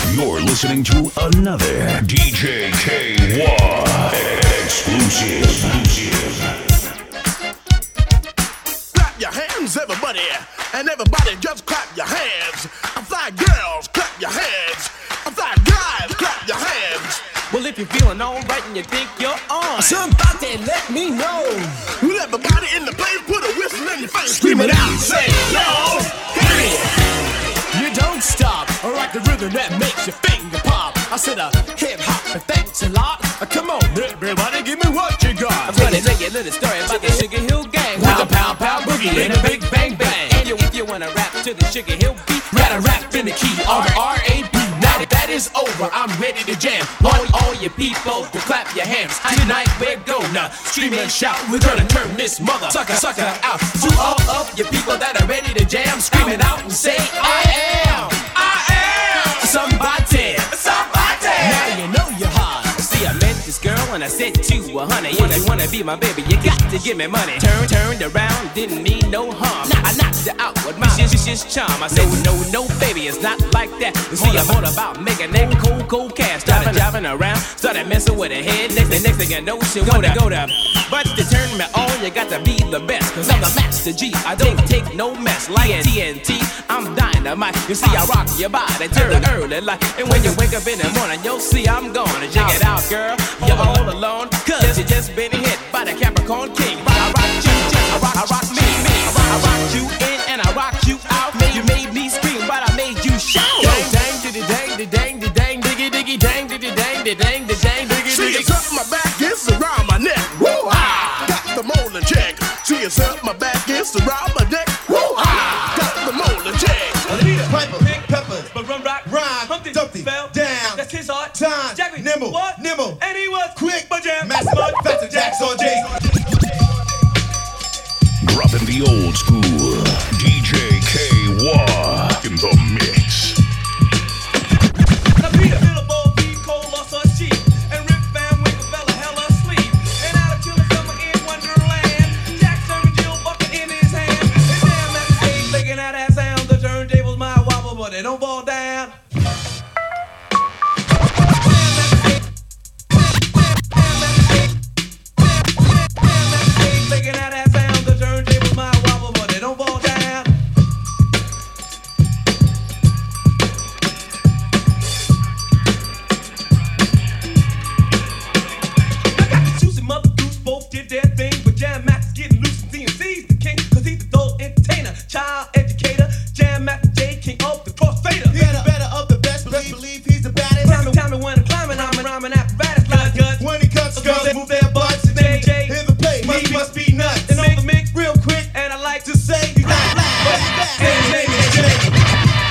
You're listening to another DJ K1 exclusive. Clap your hands, everybody, and everybody just clap your hands. Fly girls, clap your hands. Fly guys, clap your hands. Well, if you're feeling alright and you think you're on, somebody let me know. Everybody in the place put a whistle in your face, scream it out and say, yo, hey. You don't stop, I rock the rhythm that makes your finger pop. I said hip hop, and thanks a lot. Come on, everybody, give me what you got. I'm gonna tell you a little story about the Sugar Hill Gang. With the pound boogie and the big bang bang. And if you wanna rap to the Sugar Hill beat, gotta rap in the key of R.A.P. Now that is over, I'm ready to jam. Want all you people to clap your hands. Tonight we're gonna scream and shout. We're gonna turn this mother sucker out. To all of you people that are ready to jam, scream it out and say, I am somebody. Now you know you're hot. see, I met this girl and I said to her, honey, if you wanna be my baby, you got to give me money. Turned around, didn't mean no harm. I knocked her out with my vicious charm. I said, no, baby, it's not like that. You see, I'm all about making that cold cash. Started driving around, started messing with her head. Next thing I know, she wanna go to. But to turn me on, you got to be the best. Cause I'm the Master G, I don't take no mess. Like TNT, I'm dynamite. You see, I rock your body till the early light. And when you wake up in the morning, you'll see I'm gonna check it out, girl. You're all alone, cause you just been hit by the Capricorn King. I rock you, I rock me. I rock you in and I rock you out. You made me scream, but I made you shout. Yo, dang, diddy, dang, diggy, diggy, dang, diddy, dang, diggy, See, diggy. it's up my back, it's around my neck. Woo, ah, got the molar check. See, it's up my back, it's around my neck. Woo, ah, got the molar check. Anita, Piper, Big Peppers, but Run Rock, Rhyme, Humpty, Dumpty, fell down, that's his art. Time, Jackie, nimble, what? nimble, And he was quick, but jam, massive, faster, Jacks on J's. Dropping the old school. DJ K1 in the mix. Now Peter, Little Bo, B, Cole lost her sheep, and Rip Van Winkle fell a hell asleep. And out of chilling summer in Wonderland, Jack serving Jill bucket in his hand. And damn that stage making out that sound. The turntables might wobble, but they don't fall down. Making out that sound. The turntables might wobble, but they don't fall down. I got the juicy mother goose, both did their thing, but Jam Max getting loose and DMC's the king, cause he's the adult entertainer, child educator, Jam Max J, king of the crossfader. He's the better of the best, believe he's the baddest. Tell me when I'm climbing, I'm rhyming apparatus, like guts. When he cuts, girls move their butts. And Name J, in the place, must be nuts. and on the mix, real quick, and I like to say, He's black, but he's back. and his name is Jay.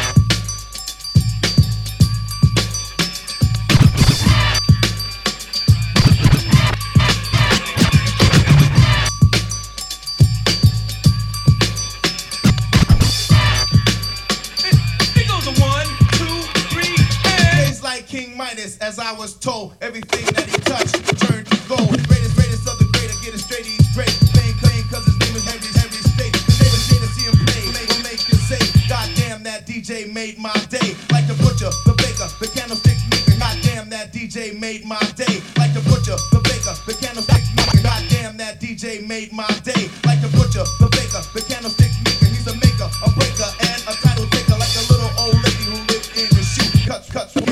It goes a 1, 2, 3, and Days like King Midas, as I was told, everything that he touched turned to gold. Greatest of the greater, get it straight, he's great. Claim, cause his name is Henry State. The neighbor shade to see him play, will make you say, goddamn, that DJ made my day. Like the butcher, the baker, the candlestick maker. Goddamn, that DJ made my day. Like the butcher, the baker, the candlestick maker. Goddamn, that DJ made my day. Like the butcher, the baker, the candlestick maker. He's a maker, a breaker, and a title taker. Like a little old lady who lived in the shoe. Cuts,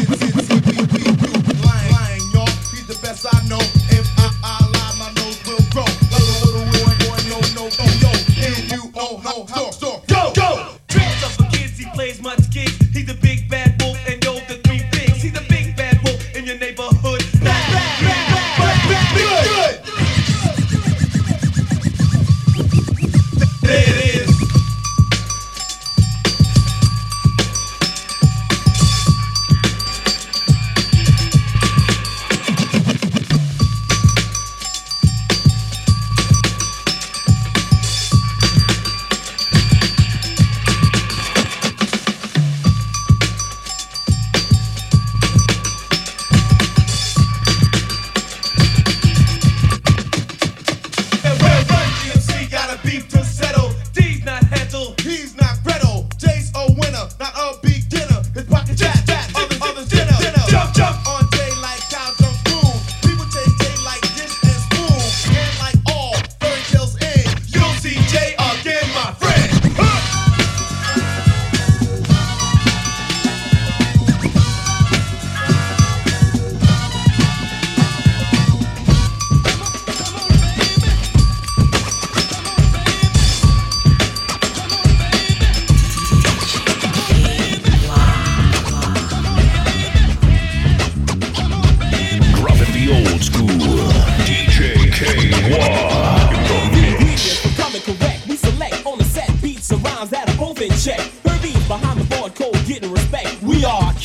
lying, y'all. He's the best I know. If I lie, my nose will grow. Like a little boy, no, yo. And you know how, store. Go! tricks up for kids, he plays much gigs. He's the big bad wolf, and yo, the three pigs. He's the big bad wolf in your neighborhood. Good! There it is.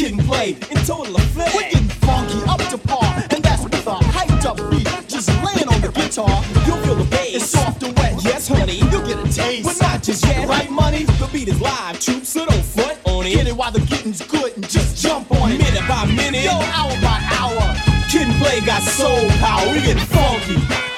Kid and Play in total effect. We're getting funky up to par, and that's with a hyped up beat. Just laying on the guitar, you'll feel the bass. It's soft and wet, yes honey, you'll get a taste. But not just yet, right money? The beat is live, troops, so don't front on it. Get it while the getting's good and just jump on it. Minute by minute, yo, hour by hour. Kid and Play got soul power, we getting funky.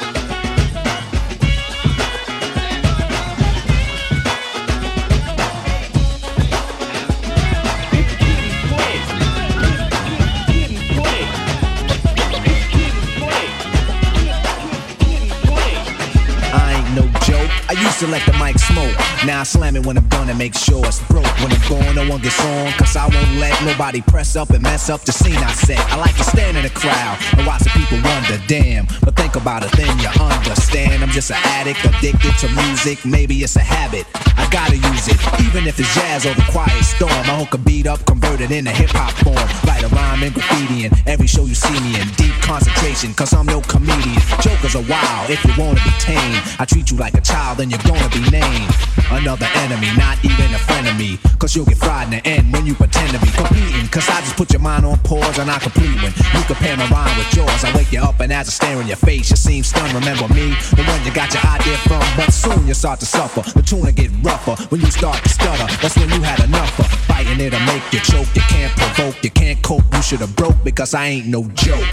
I used to let the mic smoke. Now I slam it when I'm done and make sure it's broke. When I'm gone, no one gets on, cause I won't let nobody press up and mess up the scene I set. I like to stand in the crowd and watch the people wonder, damn. But think about it, then you understand. I'm just an addict, addicted to music. Maybe it's a habit, I gotta use it. Even if it's jazz or the quiet storm, I hook a beat up, convert it into hip-hop form. Write a rhyme and graffiti in every show you see me in. Deep concentration, cause I'm no comedian. Jokers are wild, if you wanna be tame. I treat you like a child, then you're gonna be named another enemy, not even a friend of me. Cause you'll get fried in the end when you pretend to be competing. Cause I just put your mind on pause and I complete when you compare my rhyme with yours. I wake you up and as I stare in your face, you seem stunned. Remember me, the one you got your idea from. But soon you start to suffer, the tune will get rougher. When you start to stutter, that's when you had enough of fighting. It'll make you choke, you can't provoke, you can't cope. You should've broke because I ain't no joke.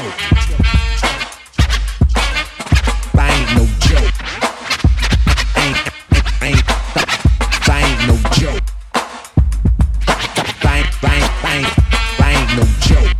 I ain't no joke. I ain't no joke. I ain't no joke.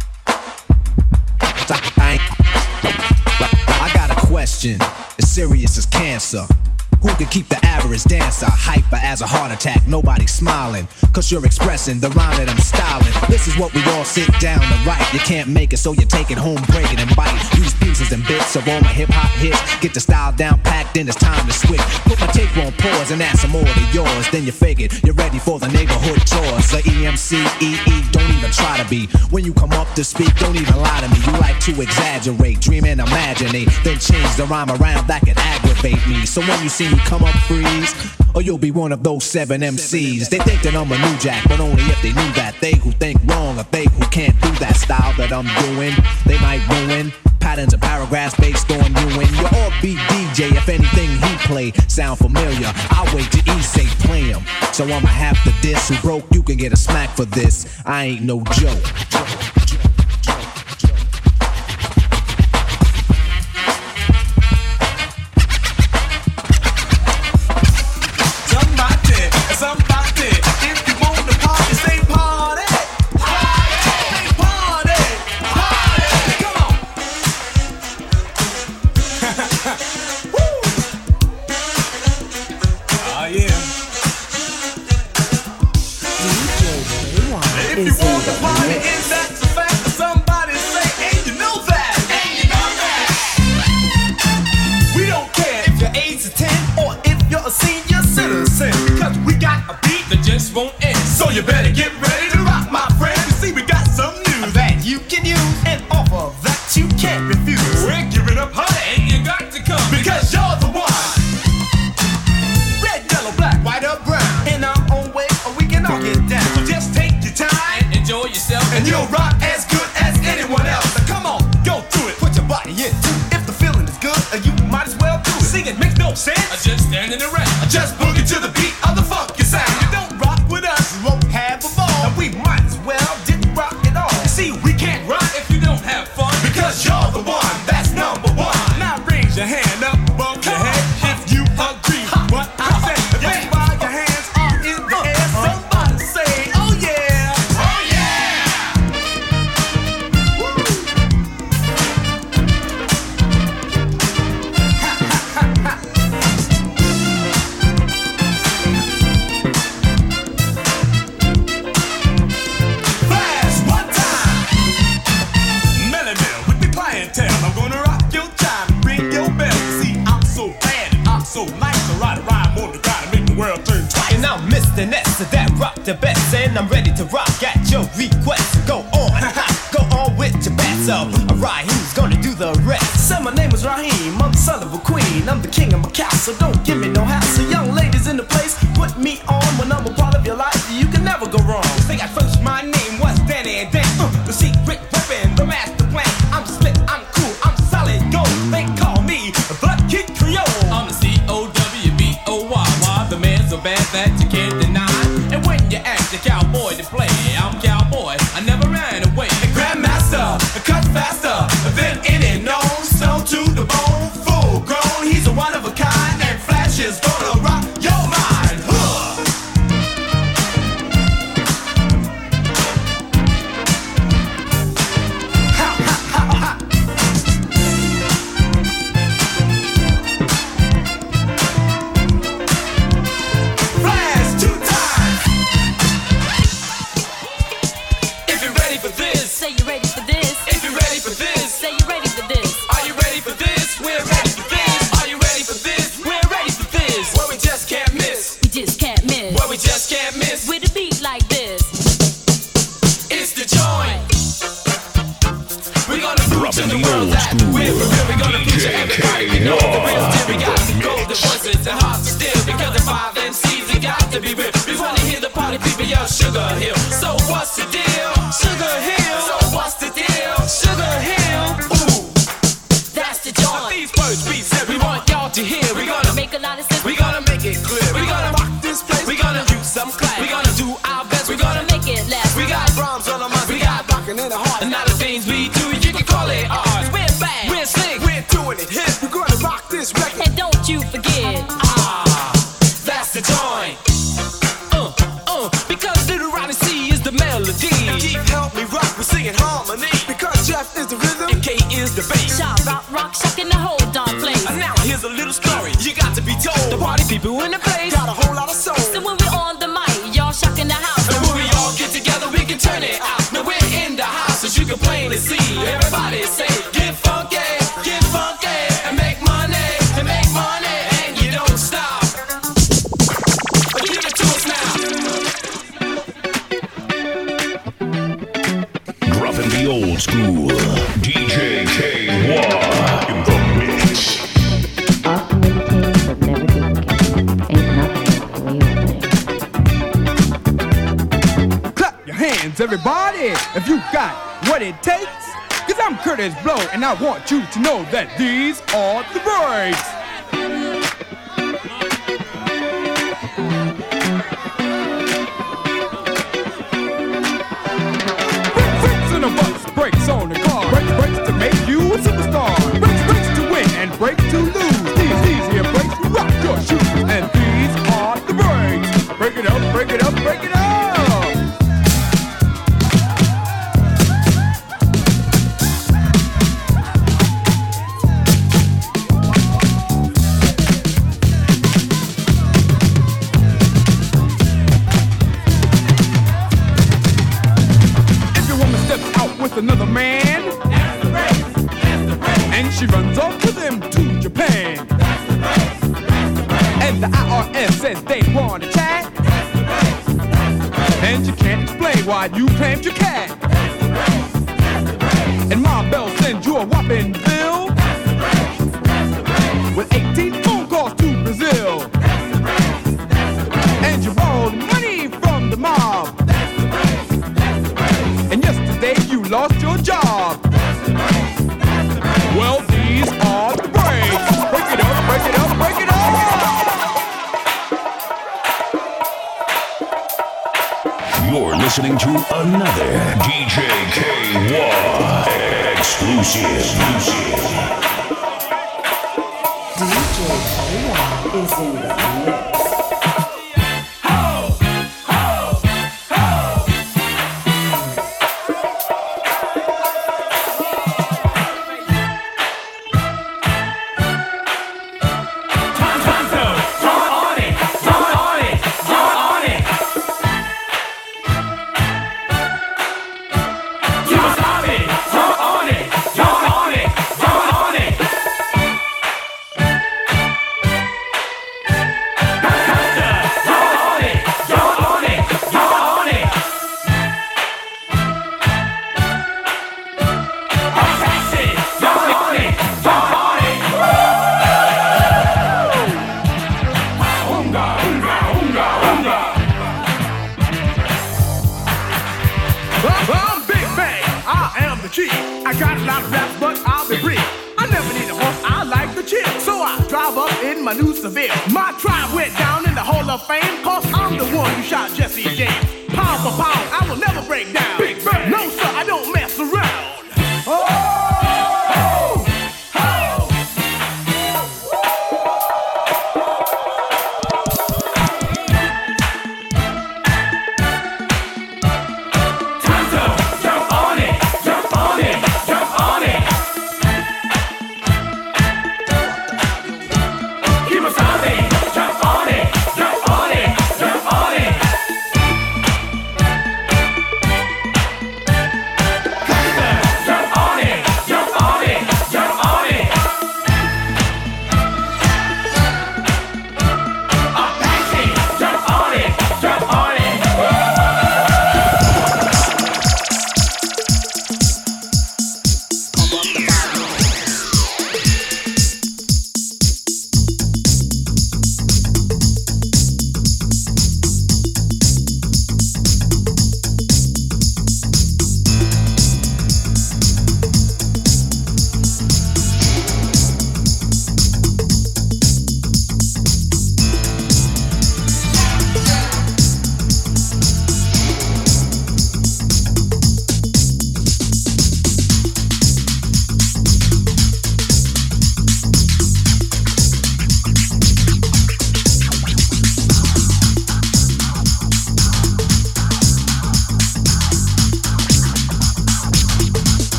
I got a question, as serious as cancer. Who can keep the average dancer hyper as a heart attack? Nobody's smiling, cause you're expressing the rhyme that I'm styling. This is what we all sit down to write. You can't make it, so you take it home, break it and bite. Use pieces and bits of all my hip-hop hits. Get the style down packed, then it's time to switch. Put my tape on pause and add some more to yours. Then you figured you're ready for the neighborhood tours. The EMC, EE, don't even try to be. When you come up to speak, don't even lie to me. You like to exaggerate, dream and imaginate. Then change the rhyme around, that can aggravate me. So when you see me come up, freeze, or you'll be one of those 7 MCs. They think that I'm a new jack, but only if they knew that. They who think wrong or they who can't do that style that I'm doing, they might ruin patterns and paragraphs based on you. And you're all beat DJ, if anything he play sound familiar, I'll wait till he say play him. So I'ma have to diss who broke, you can get a smack for this. I ain't no joke. Somebody, if you want to party, say party. Party, party, party. Come on. Woo. Oh yeah. If you want to party, and that's a fact. Somebody say, and you know that. And you know that. We don't care if you're 8 to 10 or if you're a senior citizen. Cause we got a beat that just won't end. So you better get ready to rock, my friend. You see, we got some news that you can use, and offer that you can't refuse. We're giving up, honey, and you got to come because you're the one. Red, yellow, black, white, or brown. In our own way, or we can all get down. So just take your time and enjoy yourself, and you'll rock as good as anyone else. Now come on, go through it. Put your body into it. If the feeling is good, you might as well do it. Sing it makes no sense. I just standing around. I just boogie to the beat of the funky sound. You don't rock with us, you won't have a ball. And we might as well didn't rock at all. See, we can't rock if you don't have fun. Because you're the one that's number one. Now raise your hand up above your head if you agree with what I said. That's why your hands are in the air. Somebody say, oh yeah. Oh yeah. Woo. Flash one time. Melly Mel with the clientele. I'm gonna rock your time, ring your bell. See, I'm so bad and I'm so nice. I write a rhyme on the guy to make the world turn twice. And I'm Mr. Nessa that rock the best, and I'm ready to rock at your request. Go on, go on with your best up. Raheem's gonna do the rest. So my name is Raheem, I'm the son of a queen. I'm the king of my castle, don't give me no hassle. Young ladies in the place, put me on when I'm a part of your life. You can never go wrong. Think at first my name was Danny the old school. We're gonna feature everybody. You know the real deal. We got to go the voices and hearts are still. Because the 5 MCs, they got to be real. We wanna hear the party people yell Sugar Hill. So what's the deal? Sugar Hill. So what's the deal? Sugar Hill. Ooh, that's the joint. These first beats that we want y'all to hear. We're gonna make a lot of sense. We're gonna make it clear. We're gonna rock this place. We're gonna use some class. We're gonna do our best. We're gonna make it last. We got drums on the mind. We got rockin' in the heart. And now the things we do, you can call it ours. We're back. We're slick. We're doing it hip. We're gonna rock this record. And don't you forget, that's the joint. Because Little Ronnie C is the melody. And Keith help me rock, we're singing harmony. Because Jeff is the rhythm and K is the bass. shop, rock, shocking the whole darn place. And now here's a little story you got to be told. The party people in the place got a whole lot of soul. So when we're on the mic, y'all shocking the house. And when we all get together, we can turn it out. Now we're in the house, as you can plainly see. Everybody say, get funky, and make money, and you don't stop. But give it to us now. Dropping the old school. DJ K1 in the mix. Often meditating but never duplicating. Ain't nothing like real thing. Clap your hands, everybody, if you got what it takes. Cause I'm Curtis Blow, and I want you to know that these are the breaks. Brakes on the bus, brakes on the car. Brakes to make you a superstar. Brakes to win and brakes to lose. These here brakes rock your shoes, and these are the breaks. Break it up, break it up, break it up. Another man, that's the race, that's the race. And she runs off with him to Japan. That's the race, that's the race. And the IRS says they want to chat. That's the race, that's the race. And you can't explain why you claimed your cat. That's the race, that's the race. And Ma Bell sends you a whopping bill. That's the race, that's the race. With 18 phone calls to Brazil. That's the race, that's the race. And you borrowed money from the mob. That's the race, that's the race. And yesterday you lost your job. That's the race, that's the race. Well, these are the breaks. Break it up, break it up, break it up. You're listening to another DJ K1 exclusive. DJ K1 is in the mix.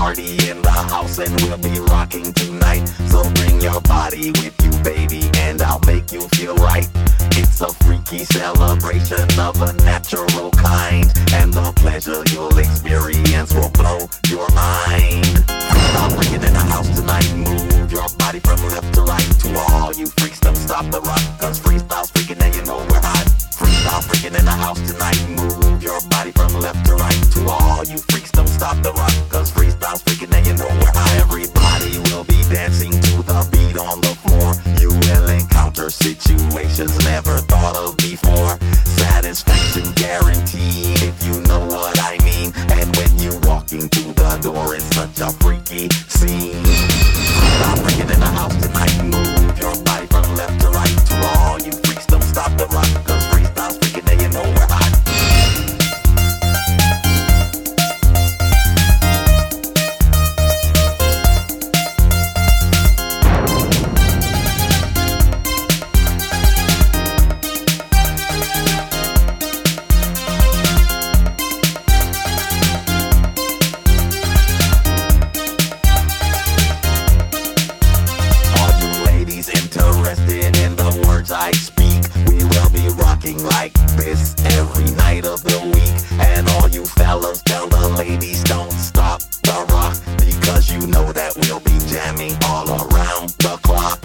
party in the house and we'll be rocking tonight. So bring your body with you, baby, and I'll make you feel right. It's a freaky celebration of a natural kind, and the pleasure you'll experience will blow your mind. I'll bring it in the house tonight. Move your body from left to right. To all you freaks, don't stop the rock, cause freestyle's freaking and you know we're hot. Freestyle freaking in the house tonight. Move your body from left to right. To all you freaks, don't stop the rock, cause freestyle's freaking and you know we're hot. Everybody will be dancing to the beat on the floor. You will encounter situations never thought of before. Satisfaction guaranteed, if you know what I mean. And when you walk into the door, it's such a freaky scene. Stop freaking in the house tonight. Move your body from left to right. To all you freaks, don't stop the rock, cause freestyle's freaking and you know we're hot. I speak, we will be rocking like this every night of the week. And all you fellas, tell the ladies don't stop the rock, because you know that we'll be jamming all around the clock.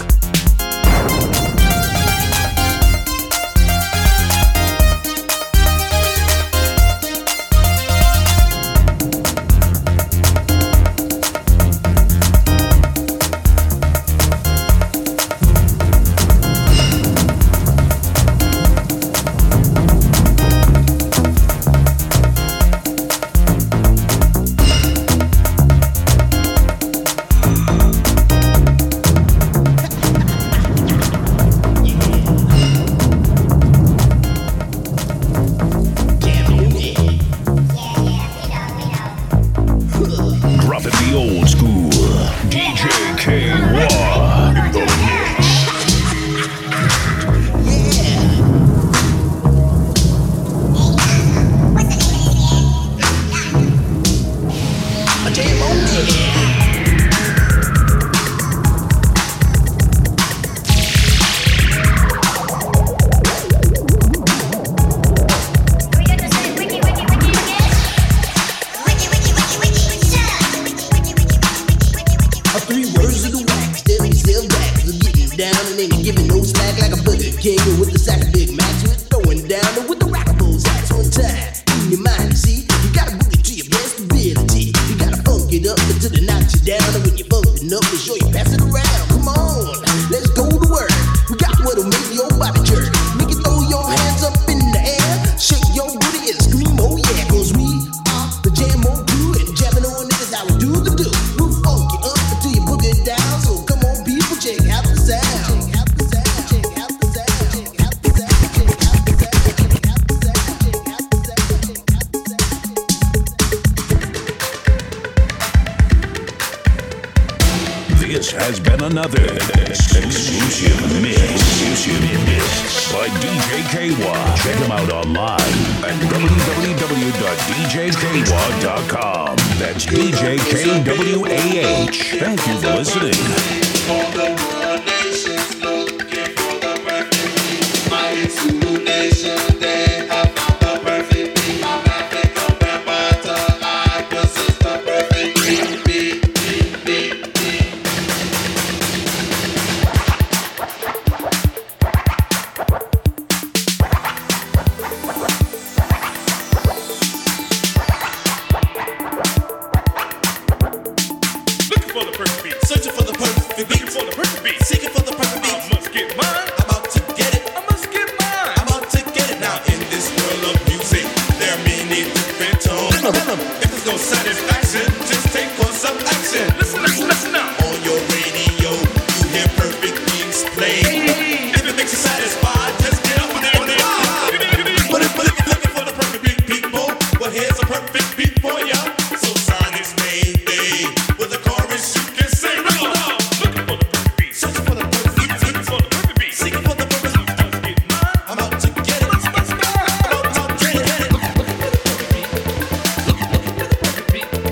Has been another exclusive mix by DJ K-Wa. Check him out online at www.djkwah.com. That's DJ KWAH. Thank you for listening. Searching for the perfect beat. Seeking for the perfect beat. I must get mine. I'm about to get it. I'm about to get it. Now in this world of music, there are many different tones. If there's no satisfaction, just take on some action. Listen now. On your radio, you hear perfect beats played. If it makes you satisfied, just get up and ride. But if you're looking for the perfect beat, people, well here's a perfect beat for ya. So sign his name, with a chorus you can say. Looking for the perfect beat. Searching for the perfect beat. Seeking for the perfect beat. Seeking for the perfect beat. I'm out to get it. I'm out to get it.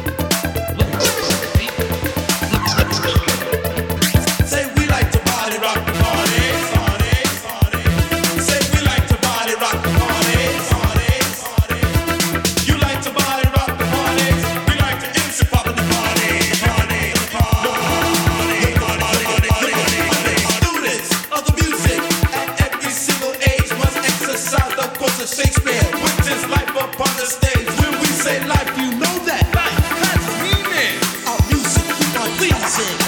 sing.